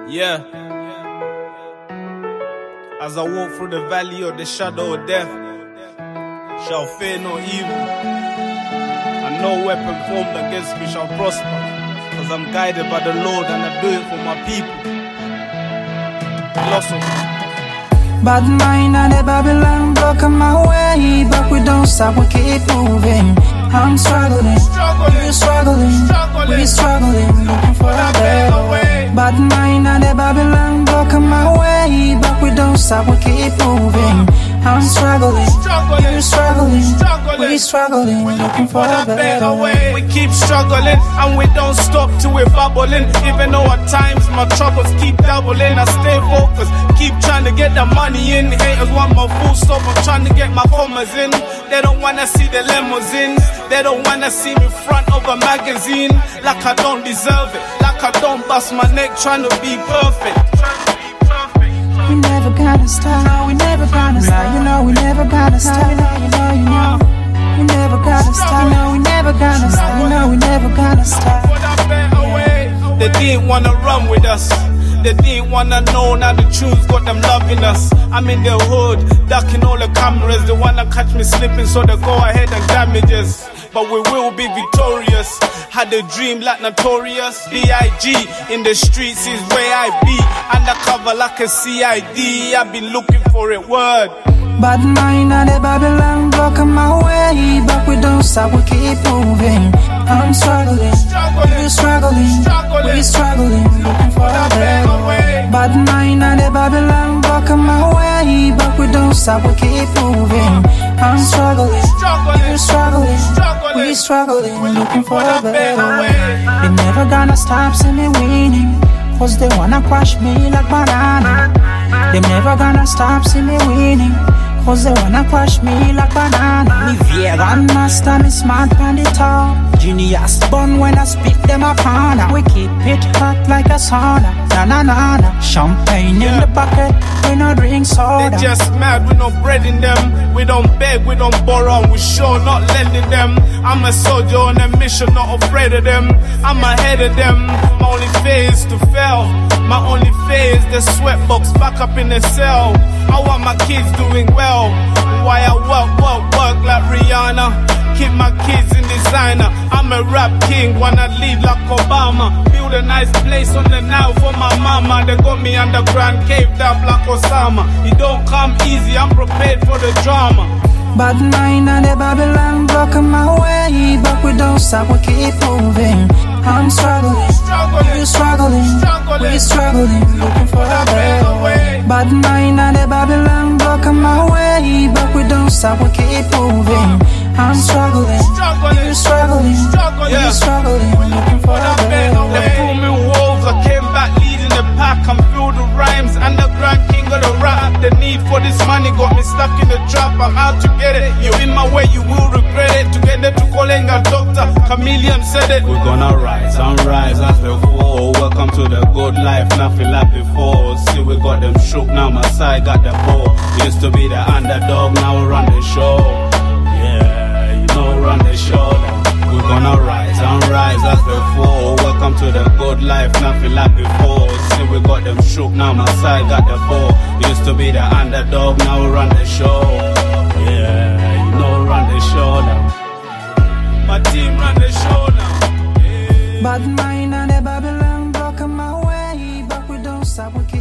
Yeah. As I walk through the valley of the shadow of death, shall fear no evil, and no weapon formed against me shall prosper, because I'm guided by the Lord and I do it for my people. Philosophy. Bad mind and the Babylon blocking my way, but we don't stop, we keep moving. I'm struggling, we're struggling, we're struggling, looking for a better way. Bad mind and the Babylon blocking my way, but we don't stop, we keep moving. I'm struggling, you're struggling, we're struggling, looking for a better way. We keep struggling and we don't stop till we're bubbling. Even though at times my troubles keep doubling, I stay focused, keep trying to get the money in. Haters want my full stop, I'm trying to get my commas in. They don't wanna see the limousines, they don't wanna see me front of a magazine. Like I don't deserve it, like I don't bust my neck trying to be perfect. We never gonna stop, no, we never gonna stop. You know we never gonna stop, you know. We never gonna stop, no, we never gonna stop. You know we never gonna stop. They didn't wanna run with us, they didn't wanna know, now the tunes got them loving us. I'm in the hood, ducking all the cameras. They wanna catch me slipping, so they go ahead and damage us. But we will be victorious. Had a dream like Notorious B.I.G. In the streets is where I be, undercover like a CID. I've been looking for it, word. Bad mind and the Babylon blocking my way, but we don't stop, we keep moving. I'm struggling, we're struggling, we're struggling, looking for a better way. Bad mind and the Babylon blocking my way, but we don't stop, we keep moving. I'm struggling, we're struggling, we're struggling, looking for a better way. They never gonna stop seeing me winning, cause they wanna crush me like banana. They never gonna stop seeing me winning, cause they wanna crush me like banana. Me Grandmaster, me smart on the top. Genius bun when I spit them a corner. We keep it hot like a sauna. Na-na-na-na. Champagne in the bucket, we no drink soda. They just mad, we no bread in them. We don't beg, we don't borrow, we sure not lending them. I'm a soldier on a mission, not afraid of them. I'm ahead of them, my only fear is to fail. My only fear is the sweatbox back up in the cell. I want my kids doing well. Why I work like Rihanna. Keep my kids in designer. I'm a rap king, wanna lead like Obama. Build a nice place on the Nile for my mama. They got me underground, caved up like Osama. It don't come easy, I'm prepared for the drama. Bad mind and the Babylon blocking my way, but we don't stop, we keep moving. I'm struggling, we're struggling, we're struggling, looking for a better way. Bad mind and the Babylon blocking my way, but we don't stop, we keep moving. I'm struggling, we're struggling, we're struggling, looking for a better way. They pulled me wolves, I came back leading the pack. I'm filled with rhymes, underground king of the rap. The need for this money got me stuck in the trap. I'm out to get it, you're in my way, you will regret it. Together to calling a doctor, Chameleon said it. We're gonna rise and rise as before. Welcome to the good life, nothing like before. See, we got them shook, now my side got the ball. Used to be the underdog, now we run the show. Yeah, you know, run the show. We're gonna rise and rise as before. Welcome to the good life, nothing like before. See, we got them shook, now my side got the ball. Used to be the underdog, now we run the show. Yeah, you know, run the show now. My team run the show now. Bad mind and the Babylon blocking my way, but we don't stop, we keep